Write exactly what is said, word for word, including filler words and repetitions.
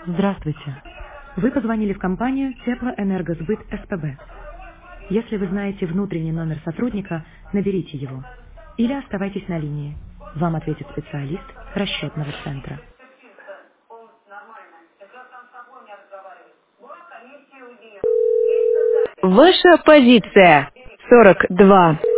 Здравствуйте. Вы позвонили в компанию Теплоэнергосбыт СПБ. Если вы знаете внутренний номер сотрудника, наберите его. Или оставайтесь на линии. Вам ответит специалист расчетного центра. Ваша позиция. сорок два.